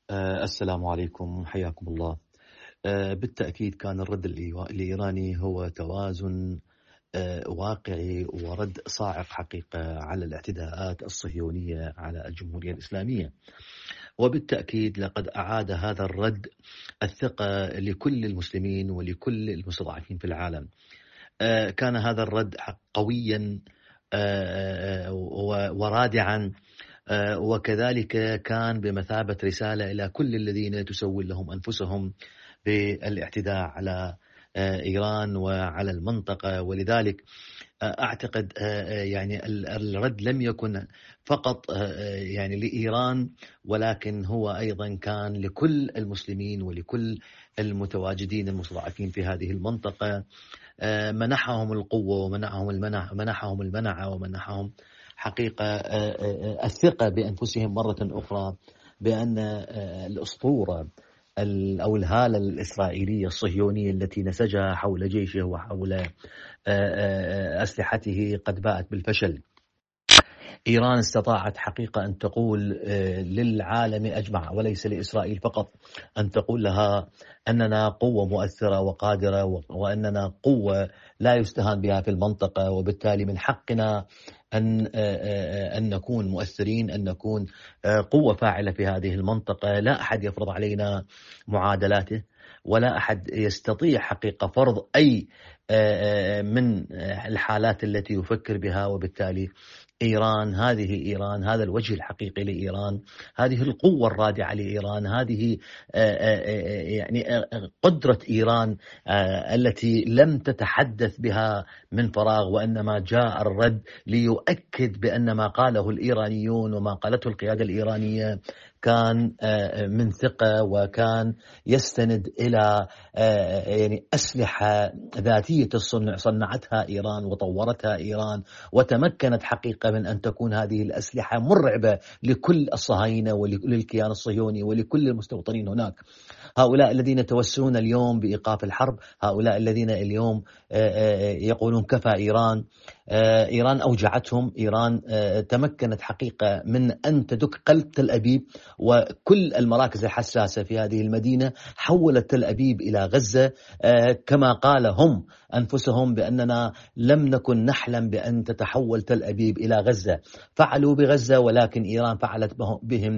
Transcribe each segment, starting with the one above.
السلام عليكم، حياكم الله. بالتأكيد كان الرد الإيراني هو توازن واقعي ورد صاعق حقيقة على الاعتداءات الصهيونية على الجمهورية الإسلامية. وبالتأكيد لقد أعاد هذا الرد الثقة لكل المسلمين ولكل المستضعفين في العالم. كان هذا الرد قويا ورادعا، وكذلك كان بمثابة رسالة إلى كل الذين تسول لهم أنفسهم بالاعتداء على إيران وعلى المنطقة. ولذلك أعتقد يعني الرد لم يكن فقط يعني لإيران، ولكن هو أيضا كان لكل المسلمين ولكل المتواجدين المستضعفين في هذه المنطقة. منحهم القوة ومنحهم المنعة ومنحهم حقيقة الثقة بأنفسهم مرة أخرى بأن الأسطورة أو الهالة الإسرائيلية الصهيونية التي نسجها حول جيشه وحول أسلحته قد باءت بالفشل. إيران استطاعت حقيقة أن تقول للعالم أجمع وليس لإسرائيل فقط، أن تقول لها أننا قوة مؤثرة وقادرة وأننا قوة لا يستهان بها في المنطقة، وبالتالي من حقنا أن نكون مؤثرين، أن نكون قوة فاعلة في هذه المنطقة. لا أحد يفرض علينا معادلاته، ولا أحد يستطيع حقيقة فرض أي من الحالات التي يفكر بها. وبالتالي إيران هذا الوجه الحقيقي لإيران، هذه القوة الرادعة لإيران، هذه يعني قدرة إيران التي لم تتحدث بها من فراغ، وإنما جاء الرد ليؤكد بأن ما قاله الإيرانيون وما قالته القيادة الإيرانية كان من ثقة، وكان يستند إلى يعني أسلحة ذاتية الصنع صنعتها إيران وطورتها إيران، وتمكنت حقيقة من أن تكون هذه الأسلحة مرعبة لكل الصهاينة وللكيان الصهيوني ولكل المستوطنين هناك. هؤلاء الذين يتوسلون اليوم بإيقاف الحرب، هؤلاء الذين اليوم يقولون كفى إيران، إيران أوجعتهم. إيران تمكنت حقيقة من أن تدك قلب تل أبيب وكل المراكز الحساسة في هذه المدينة، حولت تل أبيب إلى غزة. كما قال هم أنفسهم بأننا لم نكن نحلم بأن تتحول تل أبيب إلى غزة. فعلوا بغزة، ولكن إيران فعلت بهم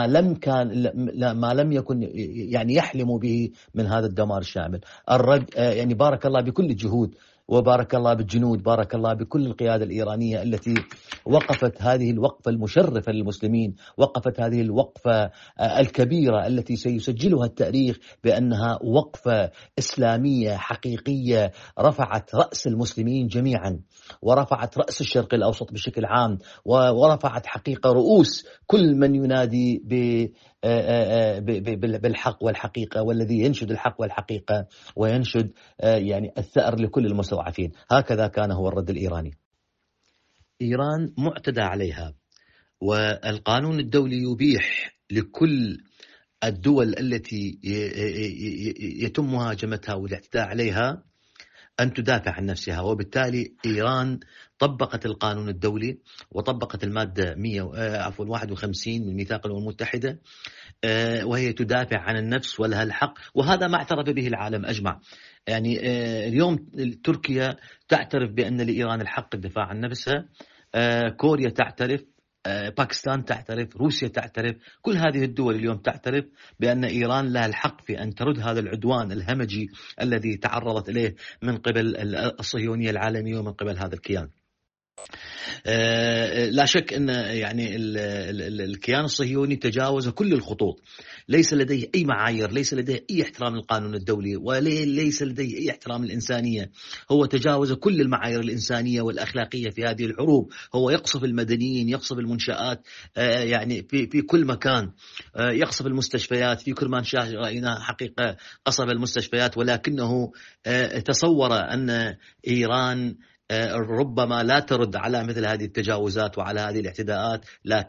ما لم يكن يعني يحلموا به من هذا الدمار الشامل. يعني بارك الله بكل الجهود، وبارك الله بالجنود، بارك الله بكل القيادة الإيرانية التي وقفت هذه الوقفة المشرفة للمسلمين، وقفت هذه الوقفة الكبيرة التي سيسجلها التاريخ بأنها وقفة إسلامية حقيقية، رفعت رأس المسلمين جميعا، ورفعت رأس الشرق الأوسط بشكل عام، ورفعت حقيقة رؤوس كل من ينادي بالحق والحقيقة، والذي ينشد الحق والحقيقة وينشد يعني الثأر لكل المستضعفين. هكذا كان هو الرد الإيراني. إيران معتدى عليها، والقانون الدولي يبيح لكل الدول التي يتم مهاجمتها والاعتداء عليها أن تدافع عن نفسها. وبالتالي إيران طبقت القانون الدولي وطبقت المادة 51 من ميثاق الأمم المتحدة، وهي تدافع عن النفس ولها الحق، وهذا ما اعترف به العالم أجمع. يعني اليوم تركيا تعترف بأن لإيران الحق الدفاع عن نفسها، كوريا تعترف، باكستان تعترف، روسيا تعترف، كل هذه الدول اليوم تعترف بأن إيران لها الحق في أن ترد هذا العدوان الهمجي الذي تعرضت إليه من قبل الصهيونية العالمية ومن قبل هذا الكيان. لا شك أن يعني الكيان الصهيوني تجاوز كل الخطوط، ليس لديه أي معايير، ليس لديه أي احترام للقانون الدولي، وليس لديه أي احترام للإنسانية. هو تجاوز كل المعايير الإنسانية والأخلاقية في هذه الحروب. هو يقصف المدنيين، يقصف المنشآت يعني في كل مكان، يقصف المستشفيات في كل ما رأينا حقيقة قصف المستشفيات. ولكنه تصور أن إيران ربما لا ترد على مثل هذه التجاوزات وعلى هذه الاعتداءات،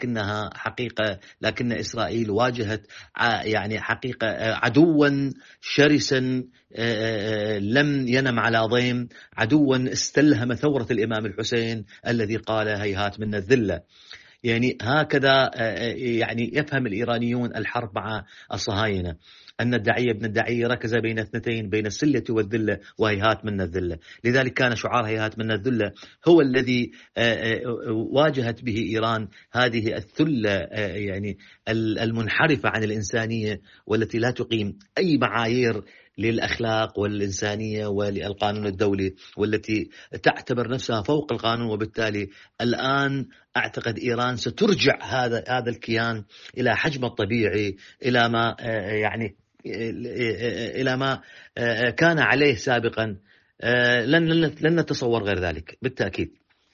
لكن إسرائيل واجهت يعني حقيقة عدوا شرسا لم ينم على ضيم، عدوا استلهم ثورة الإمام الحسين الذي قال هيهات من الذلة. يعني هكذا يعني يفهم الإيرانيون الحرب مع الصهاينة، أن الداعية ابن الداعية ركز بين اثنتين، بين السلة والذلة، وهيهات منا الذلة. لذلك كان شعار هيهات منا الذلة هو الذي واجهت به إيران هذه الثلة يعني المنحرفة عن الإنسانية، والتي لا تقيم أي معايير للأخلاق والإنسانية وللقانون الدولي، والتي تعتبر نفسها فوق القانون. وبالتالي الآن أعتقد إيران سترجع هذا الكيان إلى حجمه الطبيعي، إلى ما يعني إلى ما كان عليه سابقا. لن نتصور غير ذلك بالتأكيد.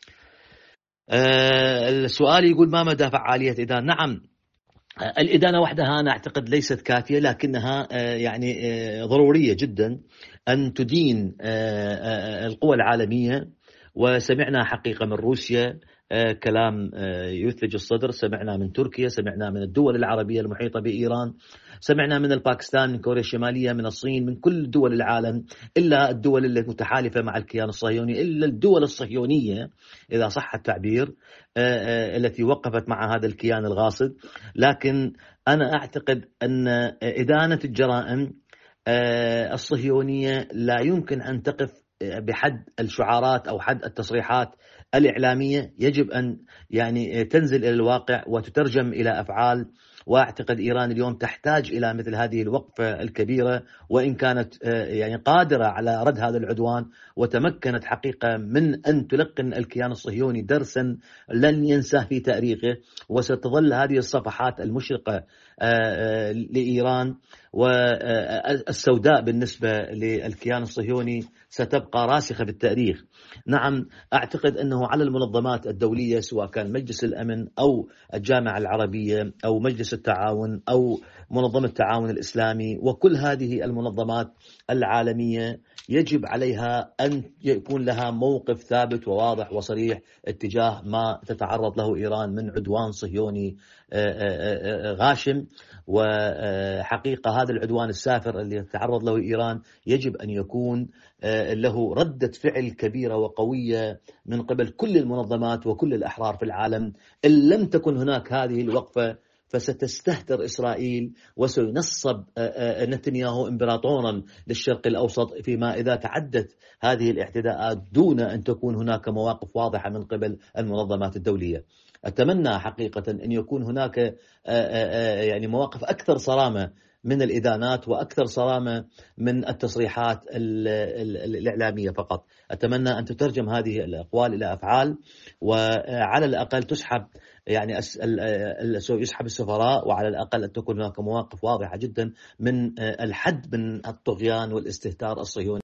السؤال يقول ما مدى فعالية إدانة؟ نعم، الإدانة وحدها أنا أعتقد ليست كافية، لكنها يعني ضرورية جدا أن تدين القوى العالمية. وسمعنا حقيقة من روسيا كلام يثلج الصدر، سمعنا من تركيا، سمعنا من الدول العربية المحيطة بإيران، سمعنا من الباكستان، من كوريا الشمالية، من الصين، من كل دول العالم، إلا الدول المتحالفة مع الكيان الصهيوني، إلا الدول الصهيونية إذا صح التعبير، التي وقفت مع هذا الكيان الغاصب. لكن أنا أعتقد أن إدانة الجرائم الصهيونية لا يمكن أن تقف بحد الشعارات أو حد التصريحات الإعلامية، يجب أن يعني تنزل إلى الواقع وتترجم إلى أفعال. وأعتقد إيران اليوم تحتاج إلى مثل هذه الوقفة الكبيرة، وإن كانت يعني قادرة على رد هذا العدوان، وتمكنت حقيقة من أن تلقن الكيان الصهيوني درسا لن ينساه في تاريخه. وستظل هذه الصفحات المشرقة لإيران والسوداء بالنسبة للكيان الصهيوني ستبقى راسخة بالتاريخ. نعم، أعتقد أنه على المنظمات الدولية، سواء كان مجلس الأمن أو الجامعة العربية أو مجلس التعاون أو منظمة التعاون الإسلامي، وكل هذه المنظمات العالمية يجب عليها أن يكون لها موقف ثابت وواضح وصريح اتجاه ما تتعرض له إيران من عدوان صهيوني غاشم. وحقيقة هذا العدوان السافر اللي تتعرض له إيران يجب أن يكون له ردة فعل كبيرة وقوية من قبل كل المنظمات وكل الأحرار في العالم. إن لم تكن هناك هذه الوقفة فستستهتر إسرائيل، وسينصب نتنياهو إمبراطورا للشرق الأوسط فيما إذا تعدت هذه الاعتداءات دون أن تكون هناك مواقف واضحة من قبل المنظمات الدولية. أتمنى حقيقة أن يكون هناك يعني مواقف أكثر صرامة من الإدانات وأكثر صرامة من التصريحات الإعلامية فقط. أتمنى أن تترجم هذه الأقوال إلى أفعال، وعلى الأقل تسحب يعني يسحب السفراء، وعلى الأقل أن تكون هناك مواقف واضحة جدا من الحد من الطغيان والاستهتار الصهيوني.